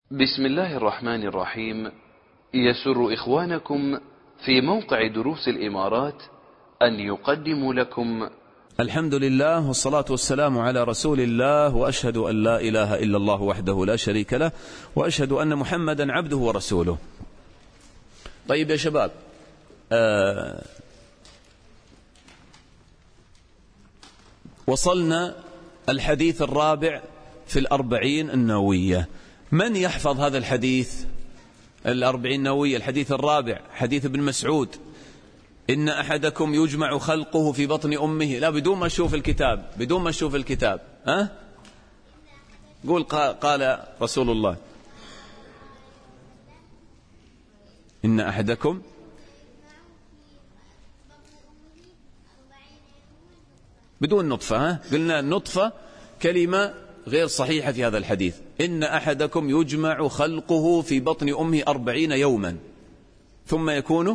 بسم الله الرحمن الرحيم. يسر إخوانكم في موقع دروس الإمارات أن يقدموا لكم الحمد لله والصلاة والسلام على رسول الله، وأشهد أن لا إله إلا الله وحده لا شريك له، وأشهد أن محمدا عبده ورسوله. طيب يا شباب، وصلنا الحديث الرابع في الأربعين النووية. من يحفظ هذا الحديث الأربعين النووية؟ الحديث الرابع حديث ابن مسعود: إن أحدكم يجمع خلقه في بطن أمه. لا، بدون ما أشوف الكتاب، بدون ما أشوف الكتاب. قول قال رسول الله: إن أحدكم بدون نطفة. قلنا النطفة كلمة غير صحيحة في هذا الحديث. إن أحدكم يجمع خلقه في بطن أمه 40 يوما ثم يكون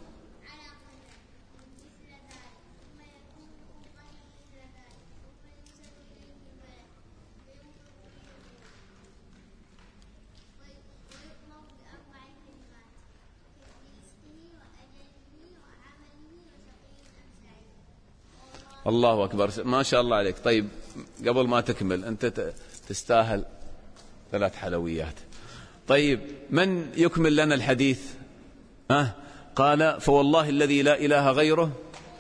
الله أكبر، ما شاء الله عليك. طيب قبل ما تكمل، أنت تستاهل 3 حلويات. طيب من يكمل لنا الحديث؟ قال: فوالله الذي لا إله غيره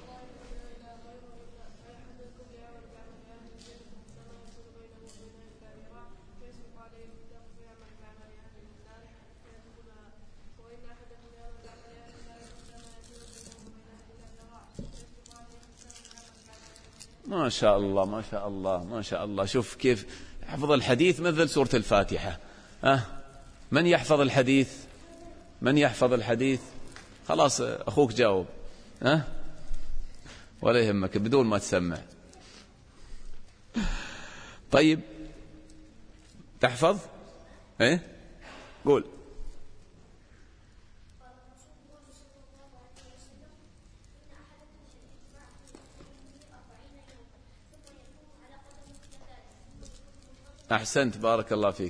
ما شاء الله ما شاء الله ما شاء الله. شوف كيف حفظ الحديث مثل سورة الفاتحة. من يحفظ الحديث؟ من يحفظ الحديث؟ خلاص أخوك جاوب. ولا يهمك، بدون ما تسمع. طيب تحفظ؟ قول. أحسنت، بارك الله فيك،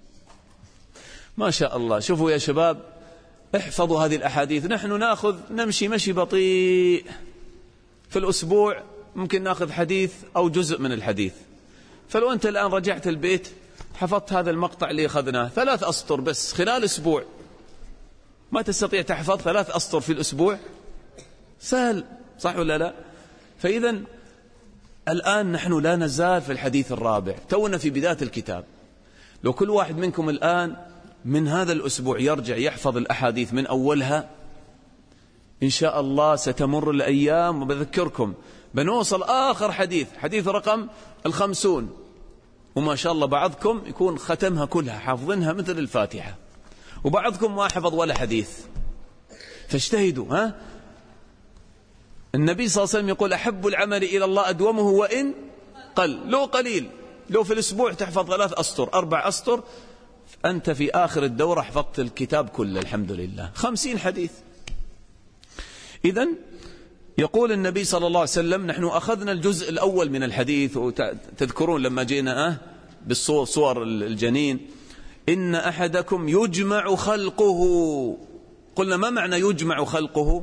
ما شاء الله. شوفوا يا شباب، احفظوا هذه الأحاديث. نحن نمشي مشي بطيء في الأسبوع، ممكن ناخذ حديث أو جزء من الحديث. فلو أنت الآن رجعت البيت حفظت هذا المقطع اللي أخذناه 3 أسطر بس خلال أسبوع، ما تستطيع تحفظ 3 أسطر في الأسبوع؟ سهل، صح ولا لا؟ فإذا الآن نحن لا نزال في الحديث الرابع، تونا في بداية الكتاب. لو كل واحد منكم الآن من هذا الأسبوع يرجع يحفظ الأحاديث من أولها، إن شاء الله ستمر الأيام وبذكركم بنوصل آخر حديث رقم 50، وما شاء الله بعضكم يكون ختمها كلها حافظينها مثل الفاتحة، وبعضكم ما حفظ ولا حديث. فاجتهدوا. النبي صلى الله عليه وسلم يقول: أحب العمل إلى الله أدومه وإن قل. لو قليل، لو في الأسبوع تحفظ 3 أسطر 4 أسطر، أنت في آخر الدورة حفظت الكتاب كله الحمد لله، 50 حديث. إذن يقول النبي صلى الله عليه وسلم: نحن أخذنا الجزء الأول من الحديث، وتذكرون لما جينا بالصور الجنين: إن أحدكم يجمع خلقه. قلنا ما معنى يجمع خلقه؟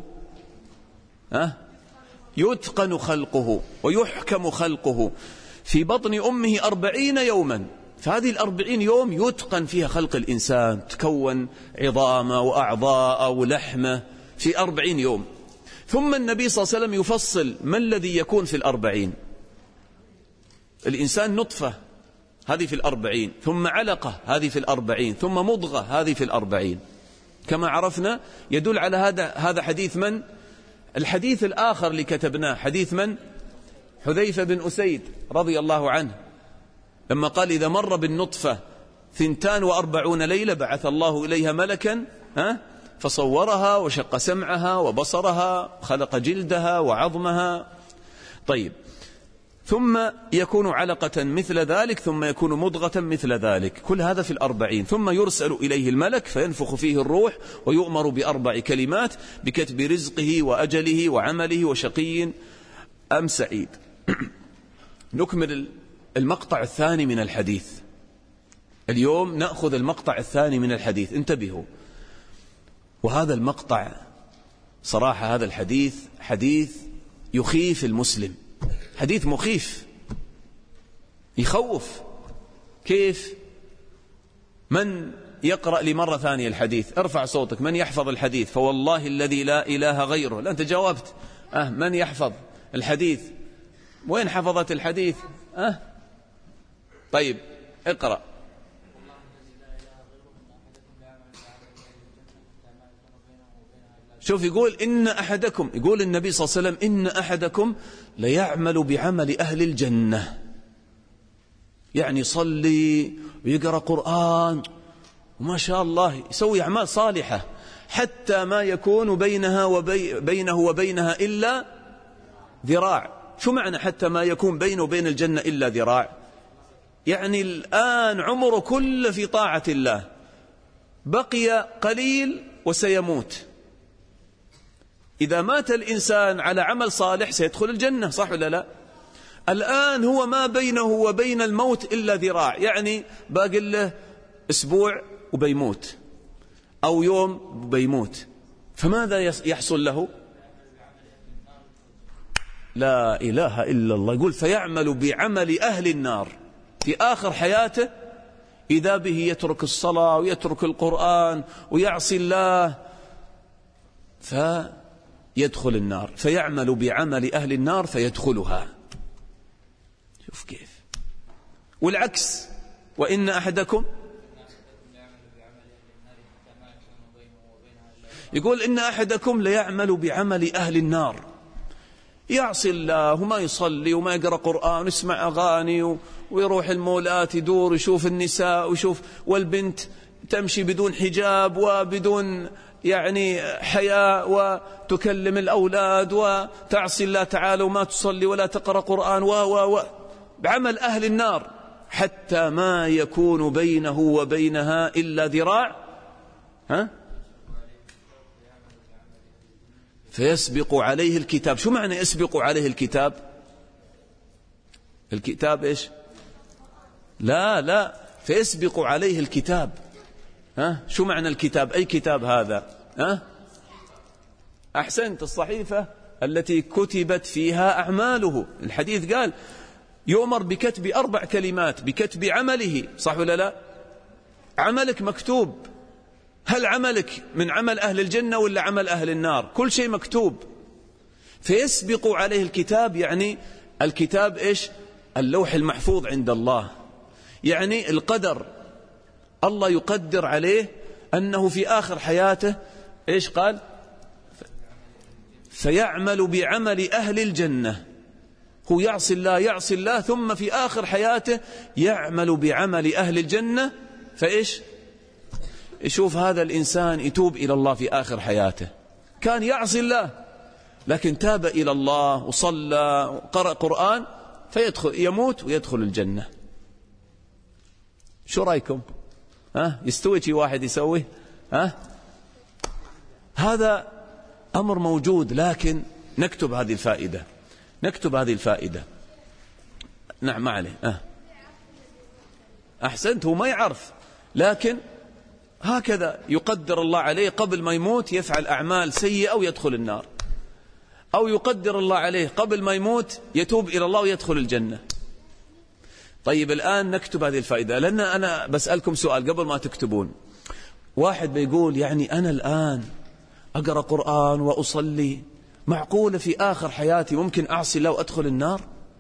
يتقن خلقه ويحكم خلقه في بطن أمه 40 يوما. فهذه 40 يوم يتقن فيها خلق الإنسان، تكون عظامه وأعضاءه ولحمه في 40 يوم. ثم النبي صلى الله عليه وسلم يفصل ما الذي يكون في 40. الإنسان نطفة، هذه في 40، ثم علقة، هذه في 40، ثم مضغة، هذه في 40. كما عرفنا يدل على هذا حديث من؟ الحديث الآخر اللي كتبناه حديث من؟ حذيفة بن أسيد رضي الله عنه، لما قال: إذا مر بالنطفة 42 ليلة بعث الله إليها ملكا فصورها وشق سمعها وبصرها، خلق جلدها وعظمها. طيب، ثم يكون علقة مثل ذلك، ثم يكون مضغة مثل ذلك، كل هذا في 40. ثم يرسل إليه الملك فينفخ فيه الروح، ويؤمر ب4 كلمات: بكتب رزقه وأجله وعمله وشقي أم سعيد. نكمل المقطع الثاني من الحديث. اليوم نأخذ المقطع الثاني من الحديث، انتبهوا. وهذا المقطع صراحة هذا الحديث حديث يخيف المسلم، حديث مخيف يخوف. كيف؟ من يقرأ لي مرة ثانية الحديث؟ ارفع صوتك. من يحفظ الحديث؟ فوالله الذي لا إله غيره. لا أنت جاوبت. من يحفظ الحديث؟ وين حفظت الحديث؟ طيب اقرأ. شوف يقول إن أحدكم، يقول النبي صلى الله عليه وسلم إن أحدكم ليعمل بعمل أهل الجنة، يعني يصلي ويقرأ قرآن وما شاء الله يسوي أعمال صالحة، حتى ما يكون بينه وبينها إلا ذراع. شو معنى حتى ما يكون بينه وبين الجنة إلا ذراع؟ يعني الآن عمره كله في طاعة الله، بقي قليل وسيموت. إذا مات الإنسان على عمل صالح سيدخل الجنة، صح ولا لا؟ الآن هو ما بينه وبين الموت إلا ذراع، يعني باقي له أسبوع وبيموت أو يوم وبيموت. فماذا يحصل له؟ لا إله إلا الله. يقول فيعمل بعمل أهل النار في آخر حياته، إذا به يترك الصلاة ويترك القرآن ويعصي الله فيدخل النار. فيعمل بعمل أهل النار فيدخلها. شوف كيف. والعكس، وإن أحدكم، يقول إن أحدكم ليعمل بعمل أهل النار، يعصي الله وما يصلي وما يقرأ قرآن ويسمع أغاني ويروح المولات يدور ويشوف النساء ويشوف، والبنت تمشي بدون حجاب وبدون يعني حياء وتكلم الأولاد وتعصي الله تعالى وما تصلي ولا تقرأ قرآن بعمل أهل النار، حتى ما يكون بينه وبينها إلا ذراع فيسبق عليه الكتاب. شو معنى يسبق عليه الكتاب؟ الكتاب إيش؟ لا فيسبق عليه الكتاب. شو معنى الكتاب؟ أي كتاب هذا؟ أحسنت، الصحيفة التي كتبت فيها أعماله. الحديث قال يؤمر بكتب 4 كلمات، بكتب عمله، صح ولا لا؟ عملك مكتوب، هل عملك من عمل أهل الجنة ولا عمل أهل النار؟ كل شيء مكتوب. فيسبق عليه الكتاب، يعني الكتاب إيش؟ اللوح المحفوظ عند الله، يعني القدر. الله يقدر عليه أنه في آخر حياته إيش قال؟ فيعمل بعمل أهل الجنة. هو يعصي الله ثم في آخر حياته يعمل بعمل أهل الجنة. فإيش؟ يشوف هذا الإنسان يتوب إلى الله في آخر حياته، كان يعصي الله لكن تاب إلى الله وصلى وقرأ قرآن، يموت ويدخل الجنة. شو رأيكم؟ يستوي شي واحد يسوي؟ هذا أمر موجود، لكن نكتب هذه الفائدة. نعم ما عليه. أحسنت، هو ما يعرف، لكن هكذا يقدر الله عليه قبل ما يموت يفعل أعمال سيئة ويدخل النار، أو يقدر الله عليه قبل ما يموت يتوب إلى الله ويدخل الجنة. طيب الآن نكتب هذه الفائدة، لأن أنا بسألكم سؤال قبل ما تكتبون. واحد بيقول يعني أنا الآن أقرأ قرآن وأصلي، معقولة في آخر حياتي ممكن أعصي الله وأدخل النار؟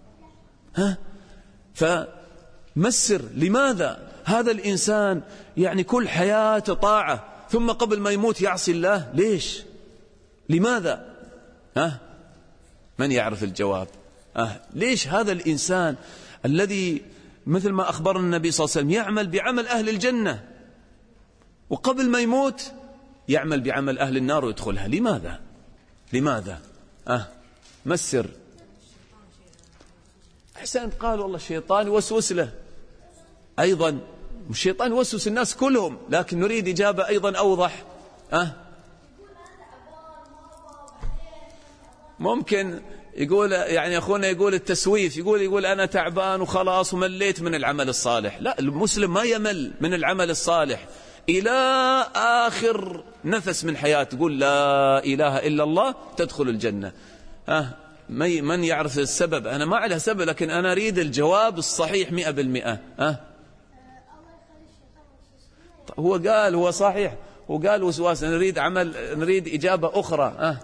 فمسر لماذا هذا الإنسان يعني كل حياته طاعة ثم قبل ما يموت يعصي الله؟ ليش؟ لماذا؟ من يعرف الجواب؟ ليش هذا الإنسان الذي مثل ما أخبرنا النبي صلى الله عليه وسلم يعمل بعمل أهل الجنة وقبل ما يموت يعمل بعمل أهل النار ويدخلها؟ لماذا؟ مسر. أحسنت، قال والله الشيطان يوسوس له أيضا، الشيطان يوسوس الناس كلهم، لكن نريد إجابة أيضا أوضح. ممكن يقول يعني أخونا يقول التسويف، يقول أنا تعبان وخلاص ومليت من العمل الصالح. لا، المسلم ما يمل من العمل الصالح إلى آخر نفس من حياته. تقول لا إله إلا الله تدخل الجنة. من يعرف السبب؟ أنا ما عليها سبب، لكن أنا أريد الجواب الصحيح 100%. هو قال هو صحيح، وقال وسواس. نريد نريد إجابة أخرى.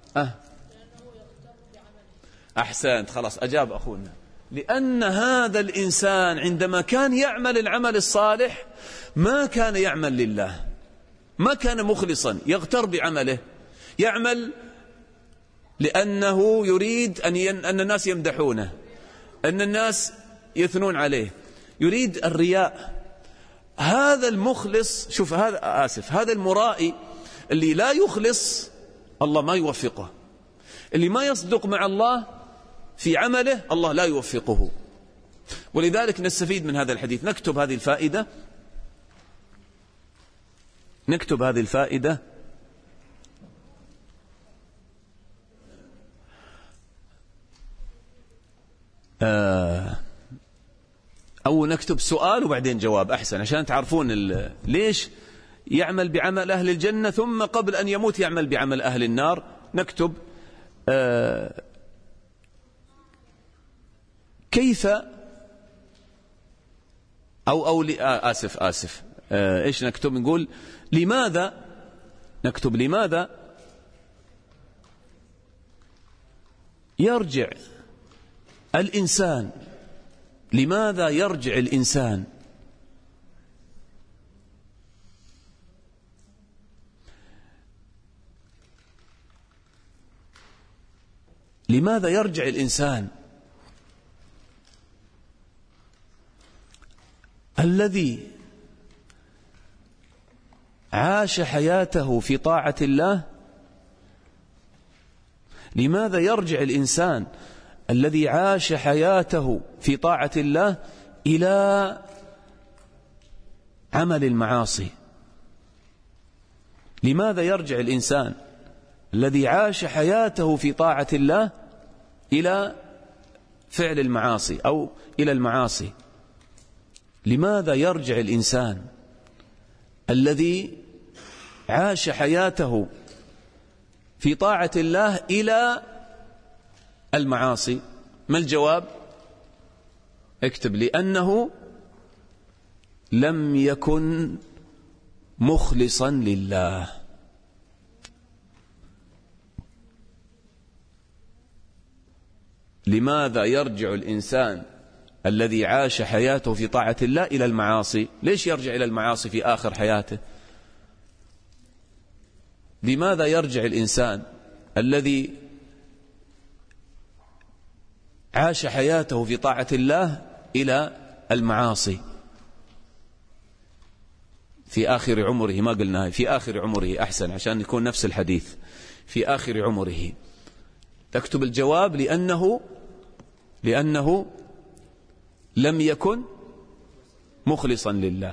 أحسنت، خلاص أجاب أخونا. لأن هذا الإنسان عندما كان يعمل العمل الصالح ما كان يعمل لله، ما كان مخلصا، يغتر بعمله، يعمل لأنه يريد أن الناس يمدحونه، أن الناس يثنون عليه، يريد الرياء. هذا المخلص، شوف هذا المرائي اللي لا يخلص الله ما يوفقه، اللي ما يصدق مع الله في عمله الله لا يوفقه. ولذلك نستفيد من هذا الحديث. نكتب هذه الفائدة. أو نكتب سؤال وبعدين جواب، أحسن، عشان تعرفون ليش يعمل بعمل أهل الجنة ثم قبل أن يموت يعمل بعمل أهل النار. نكتب كيف آسف إيش نكتب؟ نقول لماذا، نكتب لماذا يرجع الإنسان، لماذا يرجع الإنسان الذي عاش حياته في طاعة الله، لماذا يرجع الإنسان الذي عاش حياته في طاعة الله إلى عمل المعاصي؟ لماذا يرجع الإنسان الذي عاش حياته في طاعة الله إلى فعل المعاصي أو إلى المعاصي؟ لماذا يرجع الإنسان الذي عاش حياته في طاعة الله إلى المعاصي؟ ما الجواب؟ اكتب لأنه لم يكن مخلصا لله. لماذا يرجع الإنسان الذي عاش حياته في طاعة الله إلى المعاصي؟ ليش يرجع إلى المعاصي في آخر حياته؟ لماذا يرجع الإنسان الذي عاش حياته في طاعة الله إلى المعاصي في آخر عمره؟ ما قلنا في آخر عمره، أحسن عشان يكون نفس الحديث، في آخر عمره. تكتب الجواب لأنه لم يكن مخلصا لله.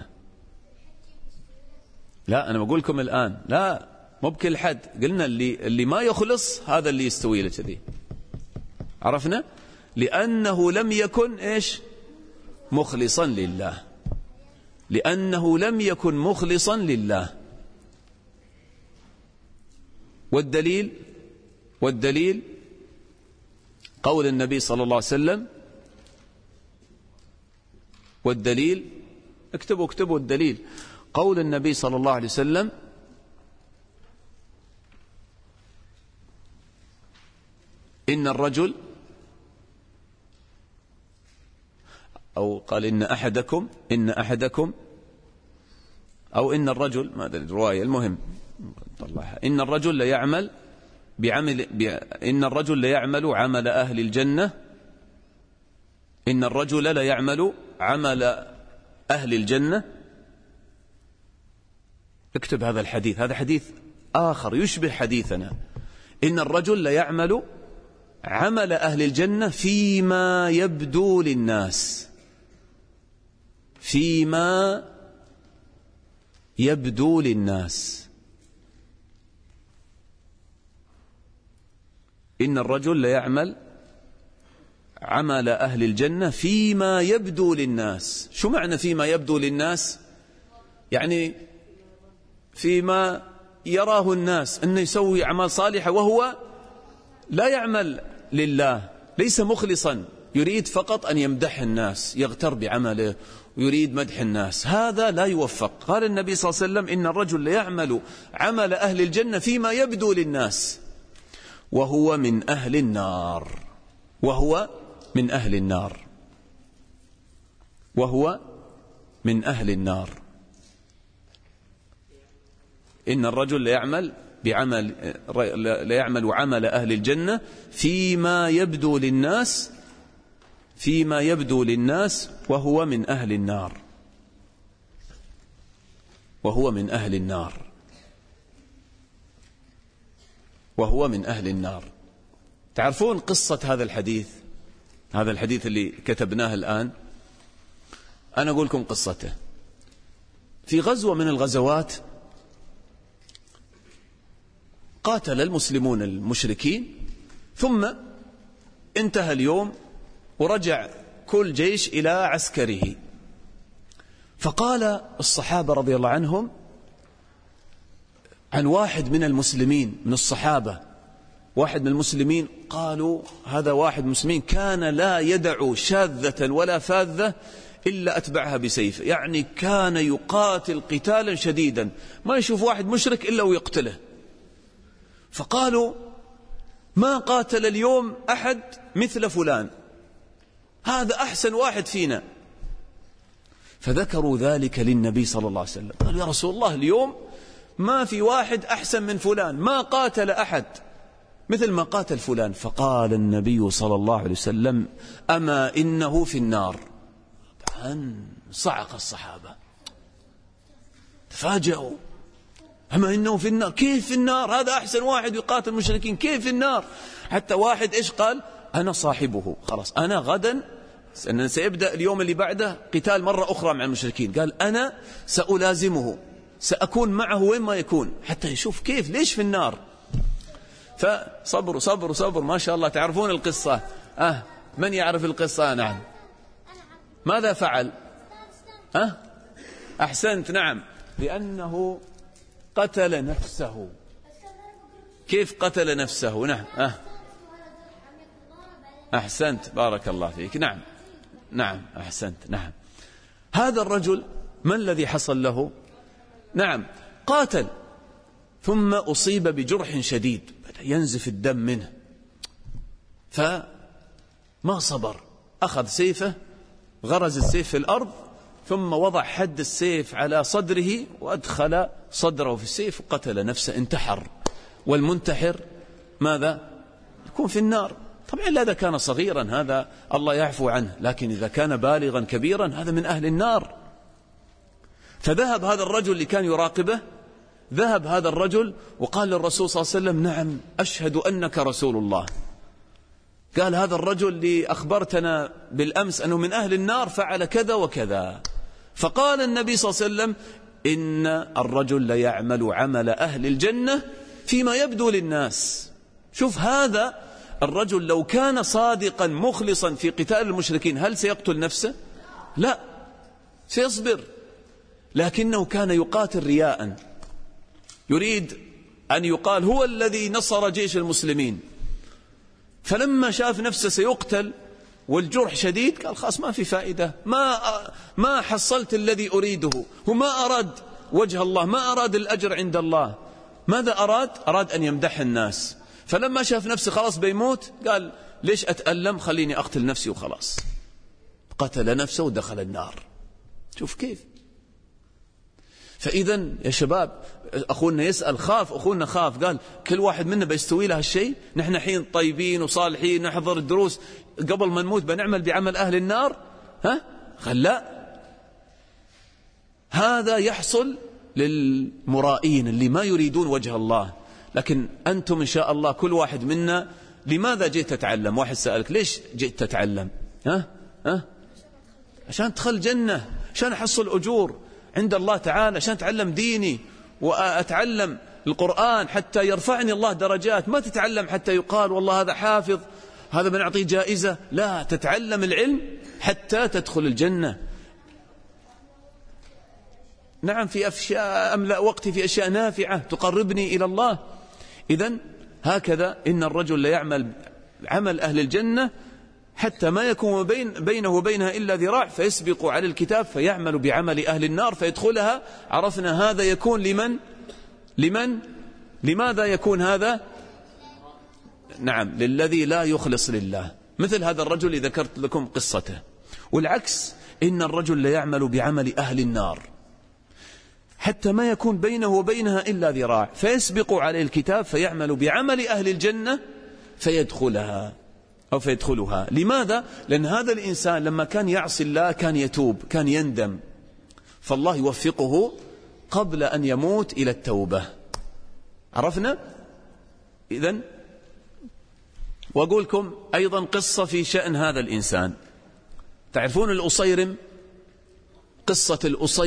لا، أنا بقول لكم الآن، لا مو بكل حد، قلنا اللي ما يخلص هذا اللي يستوي له كذي، عرفنا؟ لأنه لم يكن إيش؟ مخلصا لله. لأنه لم يكن مخلصا لله. والدليل قول النبي صلى الله عليه وسلم. والدليل اكتبوا الدليل قول النبي صلى الله عليه وسلم: إن الرجل، أو قال إن أحدكم أو إن الرجل، ما أدري الرواية، المهم طلعها. إن الرجل ليعمل عمل أهل الجنة. إن الرجل ليعمل عمل أهل الجنة. اكتب هذا الحديث، هذا حديث آخر يشبه حديثنا. إن الرجل ليعمل عمل أهل الجنة فيما يبدو للناس. فيما يبدو للناس. إن الرجل ليعمل عمل أهل الجنة فيما يبدو للناس. شو معنى فيما يبدو للناس؟ يعني فيما يراه الناس أنه يسوي أعمال صالحة وهو لا يعمل لله، ليس مخلصا، يريد فقط أن يمدح الناس، يغتر بعمله ويريد مدح الناس، هذا لا يوفق. قال النبي صلى الله عليه وسلم إن الرجل ليعمل عمل أهل الجنة فيما يبدو للناس وهو من أهل النار، وهو من أهل النار، وهو من أهل النار. إن الرجل ليعمل عمل أهل الجنة فيما يبدو للناس، فيما يبدو للناس وهو من أهل النار، وهو من أهل النار، وهو من أهل النار. تعرفون قصة هذا الحديث؟ هذا الحديث اللي كتبناه الآن، أنا أقول لكم قصته. في غزوة من الغزوات قاتل المسلمون المشركين، ثم انتهى اليوم ورجع كل جيش إلى عسكره. فقال الصحابة رضي الله عنهم عن واحد من المسلمين من الصحابة، واحد من المسلمين، قالوا هذا واحد من المسلمين كان لا يدع شاذة ولا فاذة إلا أتبعها بسيفه، يعني كان يقاتل قتالا شديدا، ما يشوف واحد مشرك إلا ويقتله. فقالوا ما قاتل اليوم أحد مثل فلان، هذا أحسن واحد فينا. فذكروا ذلك للنبي صلى الله عليه وسلم، قالوا يا رسول الله اليوم ما في واحد أحسن من فلان، ما قاتل أحد مثل ما قاتل فلان. فقال النبي صلى الله عليه وسلم أما إنه في النار. صعق الصحابة، تفاجأوا، أما إنه في النار؟ كيف في النار؟ هذا أحسن واحد يقاتل المشركين، كيف في النار؟ حتى واحد إيش قال؟ أنا صاحبه، خلاص أنا غدا سيبدأ اليوم اللي بعده قتال مرة أخرى مع المشركين، قال أنا سألازمه، سأكون معه وين ما يكون حتى يشوف كيف ليش في النار. فصبروا صبروا صبروا، ما شاء الله. تعرفون القصة؟ من يعرف القصة؟ نعم. ماذا فعل؟ أحسنت، نعم، لأنه قتل نفسه. كيف قتل نفسه؟ نعم. أحسنت، بارك الله فيك. نعم نعم، أحسنت. نعم، هذا الرجل ما الذي حصل له؟ نعم، قاتل ثم أصيب بجرح شديد، بدأ ينزف الدم منه، فما صبر، أخذ سيفه، غرز السيف في الأرض، ثم وضع حد السيف على صدره وأدخل صدره في السيف وقتل نفسه، انتحر. والمنتحر ماذا؟ يكون في النار. طبعا إذا كان صغيرا هذا الله يعفو عنه، لكن إذا كان بالغا كبيرا هذا من أهل النار. فذهب هذا الرجل اللي كان يراقبه، ذهب هذا الرجل وقال للرسول صلى الله عليه وسلم نعم أشهد أنك رسول الله. قال هذا الرجل اللي أخبرتنا بالأمس أنه من أهل النار فعل كذا وكذا. فقال النبي صلى الله عليه وسلم إن الرجل ليعمل عمل أهل الجنة فيما يبدو للناس. شوف هذا الرجل لو كان صادقا مخلصا في قتال المشركين هل سيقتل نفسه؟ لا، سيصبر، لكنه كان يقاتل رياء، يريد أن يقال هو الذي نصر جيش المسلمين. فلما شاف نفسه سيقتل والجرح شديد قال خلاص ما في فائدة، ما حصلت الذي أريده، وما أراد وجه الله، ما أراد الأجر عند الله. ماذا أراد؟ أراد أن يمدح الناس. فلما شاف نفسه خلاص بيموت قال ليش أتألم، خليني أقتل نفسي وخلاص. قتل نفسه ودخل النار. شوف كيف. فإذا يا شباب أخونا يسأل، خاف أخونا، خاف، قال كل واحد منا بيستوي له الشيء، نحن حين طيبين وصالحين نحضر الدروس، قبل ما نموت بنعمل بعمل أهل النار؟ لا، هذا يحصل للمرائين اللي ما يريدون وجه الله. لكن أنتم إن شاء الله كل واحد منا لماذا جئت تتعلم؟ واحد سألك ليش جئت تتعلم؟ عشان تدخل جنة، عشان أحصل أجور عند الله تعالى، عشان أتعلم ديني وأتعلم القرآن حتى يرفعني الله درجات. ما تتعلم حتى يقال والله هذا حافظ، هذا بنعطيه جائزة. لا، تتعلم العلم حتى تدخل الجنة. نعم، في أشياء أملأ وقتي في أشياء نافعة تقربني إلى الله. إذن هكذا إن الرجل ليعمل عمل أهل الجنة حتى ما يكون بينه وبينها إلا ذراع، فيسبق على الكتاب فيعمل بعمل أهل النار فيدخلها. عرفنا هذا يكون لمن لماذا يكون هذا؟ نعم، للذي لا يخلص لله، مثل هذا الرجل اللي ذكرت لكم قصته. والعكس، إن الرجل ليعمل بعمل أهل النار حتى ما يكون بينه وبينها إلا ذراع، فيسبق عليه الكتاب فيعمل بعمل أهل الجنة فيدخلها أو فيدخلها. لماذا؟ لأن هذا الإنسان لما كان يعصي الله كان يتوب، كان يندم، فالله يوفقه قبل أن يموت إلى التوبة. عرفنا؟ إذن وأقولكم أيضا قصة في شأن هذا الإنسان. تعرفون الأصيرم؟ قصة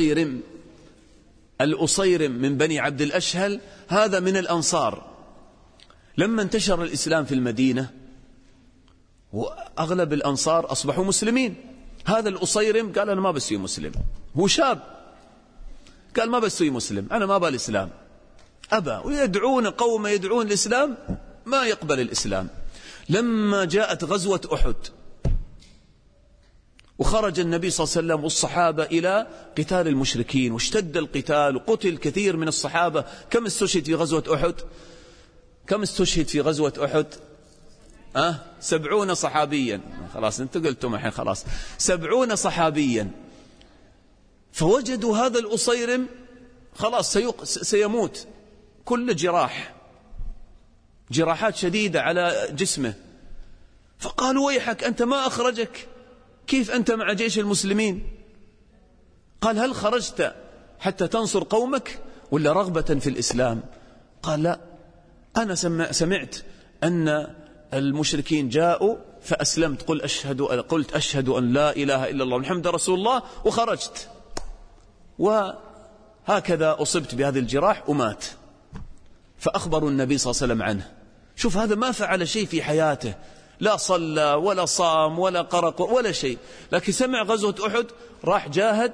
الأصيرم من بني عبد الأشهل، هذا من الأنصار. لما انتشر الإسلام في المدينة وأغلب الأنصار أصبحوا مسلمين، هذا الأصيرم قال أنا ما بسوي مسلم. هو شاب قال ما بسوي مسلم، أنا ما بالإسلام، أبى. ويدعون قوم يدعون الإسلام ما يقبل الإسلام. لما جاءت غزوة أحد وخرج النبي صلى الله عليه وسلم والصحابة إلى قتال المشركين، واشتد القتال وقتل كثير من الصحابة. كم استشهد في غزوة أحد؟ كم استشهد في غزوة أحد؟ 70 صحابيا. خلاص انت قلتم الحين، خلاص 70 صحابيا. فوجدوا هذا الأصيرم خلاص سيموت، كل جراحات شديدة على جسمه. فقالوا ويحك أنت ما أخرجك، كيف أنت مع جيش المسلمين؟ قال هل خرجت حتى تنصر قومك ولا رغبة في الإسلام؟ قال لا، أنا سمعت أن المشركين جاءوا فأسلمت، قلت أشهد أن لا إله إلا الله محمد رسول الله وخرجت، وهكذا أصبت بهذه الجراح ومات. فأخبروا النبي صلى الله عليه وسلم عنه. شوف، هذا ما فعل شيء في حياته، لا صلى ولا صام ولا قرأ ولا شيء، لكن سمع غزوة أحد راح جاهد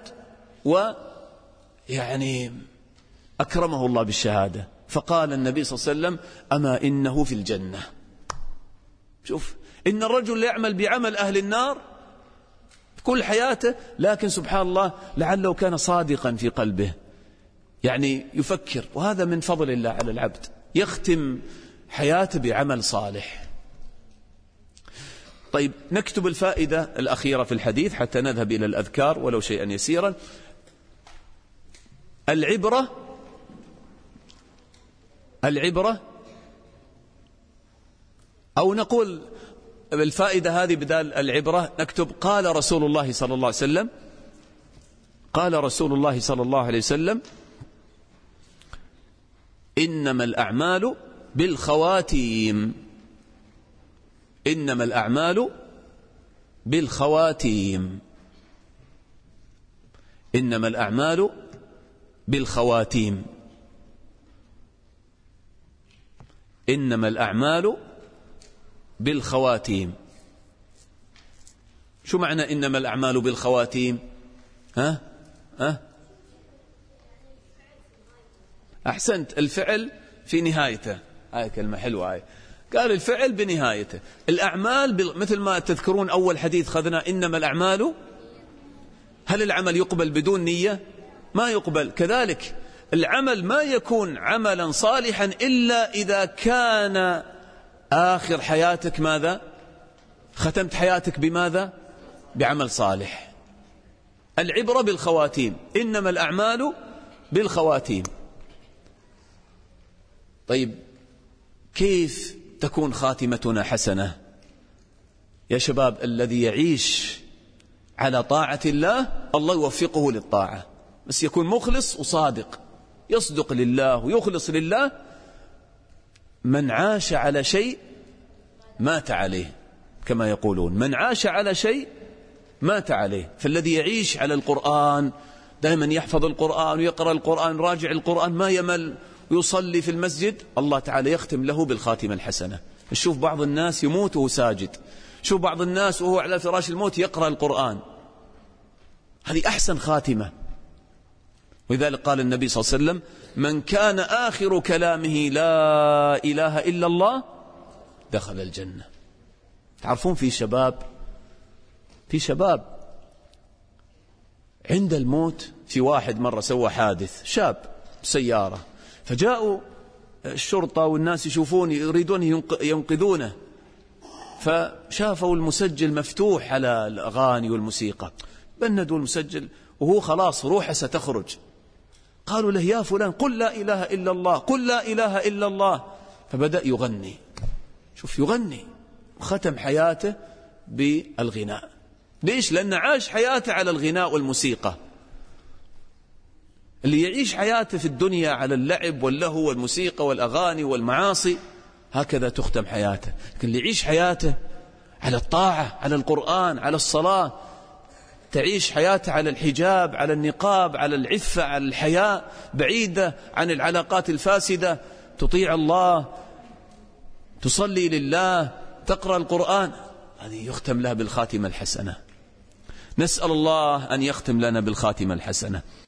ويعني أكرمه الله بالشهادة. فقال النبي صلى الله عليه وسلم أما إنه في الجنة. شوف، إن الرجل يعمل بعمل أهل النار كل حياته، لكن سبحان الله لعله كان صادقا في قلبه، يعني يفكر، وهذا من فضل الله على العبد، يختم حياته بعمل صالح. طيب، نكتب الفائدة الأخيرة في الحديث حتى نذهب إلى الأذكار ولو شيئا يسيرا. العبرة أو نقول الفائدة هذه بدال العبرة نكتب قال رسول الله صلى الله عليه وسلم. قال رسول الله صلى الله عليه وسلم إنما الأعمال بالخواتيم. إنما الأعمال بالخواتيم. إنما الأعمال بالخواتيم. إنما الأعمال بالخواتيم. شو معنى إنما الأعمال بالخواتيم؟ أحسنت، الفعل في نهايته. هاي كلمة حلوة هاي. قال الفعل بنهايته. الأعمال مثل ما تذكرون أول حديث خذنا إنما الأعمال، هل العمل يقبل بدون نية؟ ما يقبل. كذلك العمل ما يكون عملا صالحا إلا إذا كان آخر حياتك ماذا؟ ختمت حياتك بماذا؟ بعمل صالح. العبرة بالخواتيم. إنما الأعمال بالخواتيم. طيب، كيف تكون خاتمتنا حسنة يا شباب؟ الذي يعيش على طاعة الله الله يوفقه للطاعة، بس يكون مخلص وصادق، يصدق لله ويخلص لله. من عاش على شيء مات عليه، كما يقولون من عاش على شيء مات عليه. فالذي يعيش على القرآن دائما يحفظ القرآن ويقرأ القرآن، راجع القرآن، ما يمل، ويصلي في المسجد، الله تعالى يختم له بالخاتمة الحسنة. نشوف بعض الناس يموت وهو ساجد، شوف بعض الناس وهو على فراش الموت يقرأ القرآن، هذه أحسن خاتمة. ولذلك قال النبي صلى الله عليه وسلم: من كان آخر كلامه لا إله إلا الله دخل الجنة. تعرفون في شباب عند الموت، في واحد مرة سوى حادث، شاب سيارة، فجاءوا الشرطة والناس يشوفون يريدون ينقذونه، فشافوا المسجل مفتوح على الأغاني والموسيقى، بندوا المسجل وهو خلاص روحه ستخرج، قالوا له: يا فلان قل لا إله إلا الله، قل لا إله إلا الله. فبدأ يغني، شوف يغني، وختم حياته بالغناء. ليش؟ لأنه عاش حياته على الغناء والموسيقى. اللي يعيش حياته في الدنيا على اللعب واللهو والموسيقى والأغاني والمعاصي هكذا تختم حياته. لكن اللي يعيش حياته على الطاعة، على القرآن، على الصلاة، تعيش حياته على الحجاب، على النقاب، على العفة، على الحياء، بعيدة عن العلاقات الفاسدة، تطيع الله، تصلي لله، تقرأ القرآن، هذه يختم لها بالخاتمة الحسنة. نسأل الله أن يختم لنا بالخاتمة الحسنة.